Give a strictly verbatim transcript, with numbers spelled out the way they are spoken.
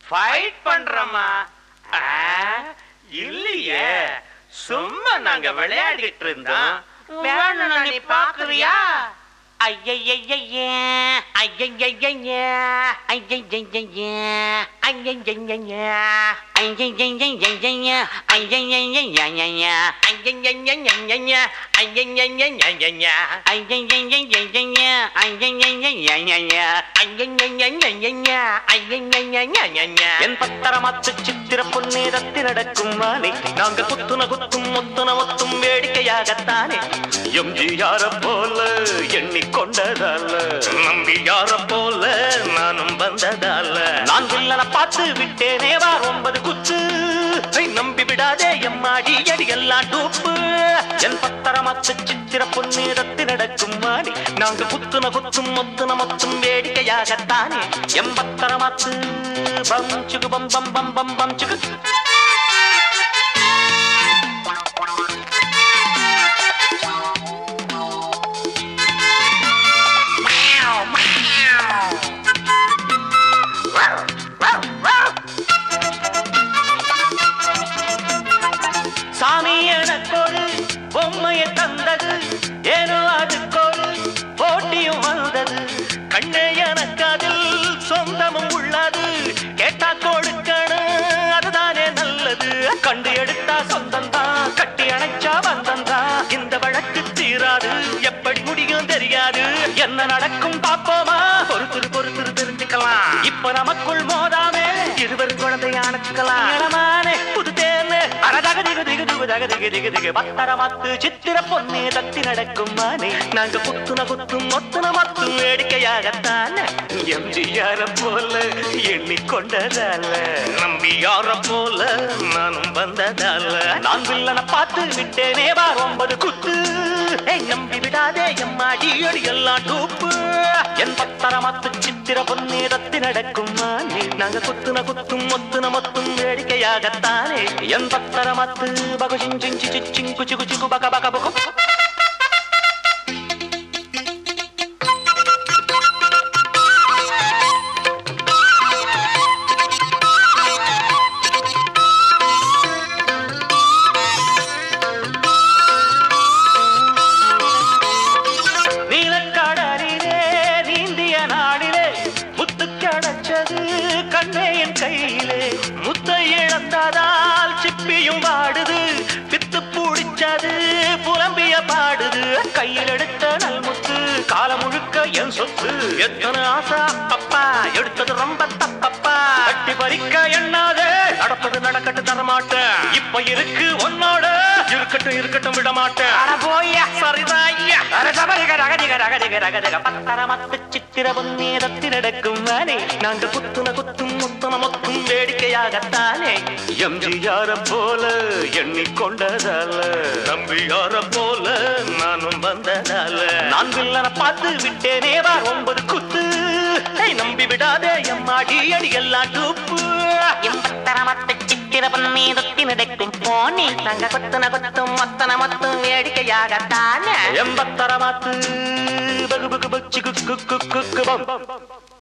Fight பண்றோமா? இல்லையே, சும்மா நாங்க விளையாடிட்டு இருந்தோம். வேணும்னா நீ பாக்குறியா? என் பத்தரமாத்து சித்திர பொன்னேரத்தி நடக்கும் மாலை நாங்க குத்துன குத்தும் முத்துன முத்தும் வேடிக்கையாகத்தானே எம்ஜிஆர போல எண்ணிக்கொண்டதால நம்பியார போல நானும் வந்ததால நான் வில்லன பார்த்து விட்டேனே வா ஒன்பது குத்து நம்பி விடாதே எம்மாடி அடி எல்லாம் டூப்பு என் பத்தரமாத்து சித்திர பொன்னேரத்தி நடக்கும் மாடி நாங்க குத்துன குத்தும் முத்துன முத்தும் வேடிக்கையாகத்தானே எம் பத்தரமாத்து பம் சுகு பம் பம் பம் பம் பம் சுகு சாமி எனக்கொரு பொம்மையை தந்தது ஏனோ அதுக்கொரு போட்டியும் வந்தது கண்ணே எனக்கு அதில் சொந்தமும் உள்ளது கேட்டா கொடுக்கணும் அதுதானே நல்லது கண்டு எடுத்தா சொந்தம்தான் கட்டி அணைச்சா வந்தந்தான் இந்த வழக்கு தீராது எப்படி முடியும் தெரியாது என்ன நடக்கும் பாப்போமா பொறுத்துரு பொறுத்துரு தெரிஞ்சுக்கலாம் இப்ப நமக்குள் மோதாமே இருவரும் குழந்தைய அணைச்சுக்கலாம் இளமானே புது தேர்னு அழகாக திகு திகு திகு திகு திகு திகு பத்தரமாத்து சித்திர பொன்னே தத்தி நடக்கும் மானே நாங்க குத்துன குத்தும் மொத்துன மத்தும் வேடிக்கையாகத்தான எம்ஜிஆர போல எண்ணிக்கொண்டதால நம்பியார போல நானும் வந்ததால நான் வில்லன பார்த்து விட்டேனே வா ஒன்பது குத்து நம்பி விடாதே எம்மாடி அடி எல்லாம் டூப்பு என் பத்தரமாத்து சித்திர பொன்னே தத்தி நடக்கும் மானே நாங்க குத்துன குத்தும் மொத்துன மொத்தும் வேடிக்கையாகத்தானே என் பத்தரமாத்து பகு சிங் சிங் சிங் குச்சு குச்சு பக பக பகு நீலக்கடலிலே நீந்திய நாடிலே முத்து கிடைச்சது கண்ணே என் கையிலே முத்தை இழந்ததால் சிப்பியும் வாடுது பித்து பூடிச்சது புலம்பிய பாடுது கையில் எடுத்த நல்முத்து காலம் முழுக்க என் சொத்து எத்தனை ஆசை அப்பப்பா எடுத்தது ரொம்ப தப்பப்பா கட்டி பறிக்க எண்ணாதே நடப்பது நடக்கட்டு தரமாட்டேன் இப்ப இருக்கு உன்னோட இருக்கட்டும் இருக்கட்டும் விட மாட்டேன் பத்தரமாத்து சித்திர பொன்னேரத்தி நடக்கும் மானே நாங்க குத்துன குத்தும் முத்துன மொத்தும் வேடிக்கையாகத்தானே எம்ஜிஆர போல எண்ணிக்கொண்டதால நம்பியார போல நானும் வந்ததால நான் வில்லன பார்த்து விட்டேனே வா ஒன்பது குத்து நம்பி விடாதே எம்மாடி அடி எல்லாம் டூப்பு எம் பத்தரமாத்து சித்திர பொன்னேரத்தி நடக்கும் போனே நாங்க குத்துன குத்தும் மொத்தன மொத்தும் வேடிக்கையாகத்தானே எம் பத்தரமாத்து பகு பகு பச்சு குக்கு குக்கு பம்